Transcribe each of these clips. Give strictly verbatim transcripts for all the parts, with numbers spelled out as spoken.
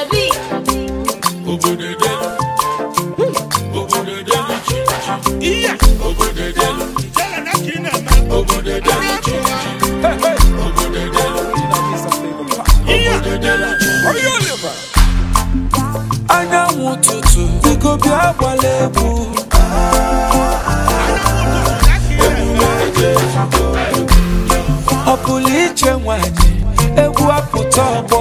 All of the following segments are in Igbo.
Anyanwụ ụtụtụ biko bịa gbala egwu ọ pụrụ iche nwanyị egwu apụta ọgbọ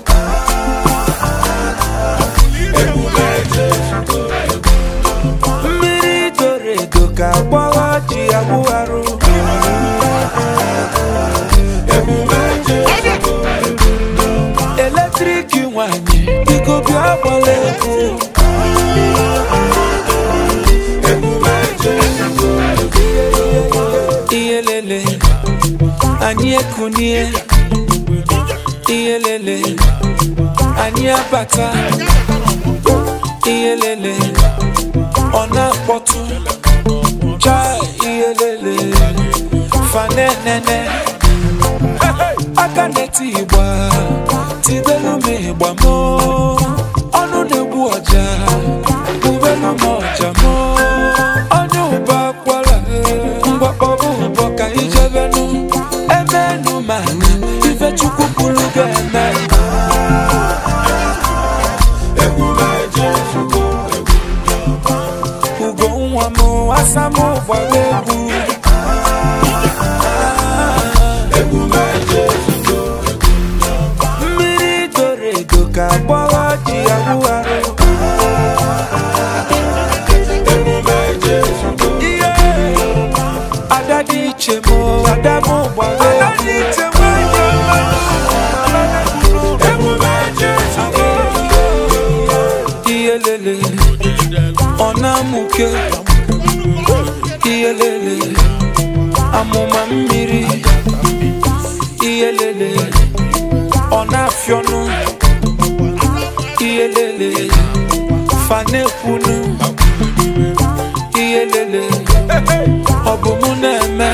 mmiri doro edo ka gbọghọ ji agbụgharụ eletrik nwanyị biko bịa gbala egwu iyelele anyị ekunie iyelele anyị abata iyelele ọ na-akpọtụ cha iyelele fanenene aka na-eti igba tibelu m igba m ọnụ na-egbu ọja ubelu m ọja m onye ụba akwara mgbakpọbụ ụbọ ka ijebenu emenu mana ife chukwu kwuru ga-eme ugo nwa m asa m gbara egwu mmiri doro edo ka gbọghọ ji agbụgharụ ada dị iche m ada m gbara iyelele ọ na-amụke iyelele amụma mmiri iyelele ọ na-afịọnụ iyelele fanekwunu iyelele ọ bụ mụ na-eme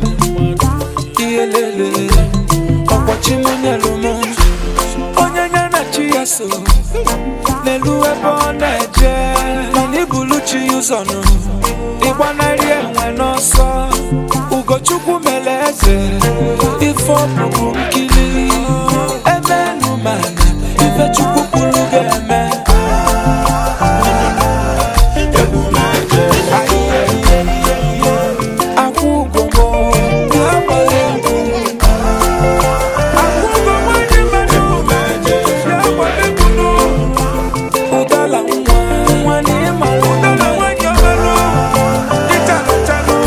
iyelele ọkpọchi mụ nyelu mụ onye nye na chi ya so n'elu ebe ọ na-eje mana ibulu chi ya ụzọnụ ịgbanarị enwe n'ọsọ ugochukwu mere eze ife ọbụbụ nkili emenu mana ife chukwu kwuru ga-eme akwụ ugogbo bịa gbara egwu akwụ ugogbo dị mmadụ bịa gbara egwu ụdala nwa nwa na ịmara ụdala nwanyị ọmerụ dịchalụchalụ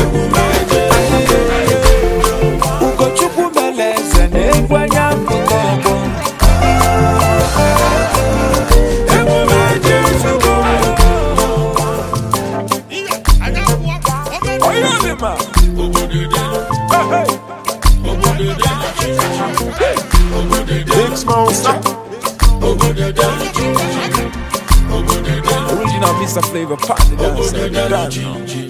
ugochukwu mere eze na egwu anya mpụta ọgbọ Big Small Stop. Original Mister Flavor Party Dancer.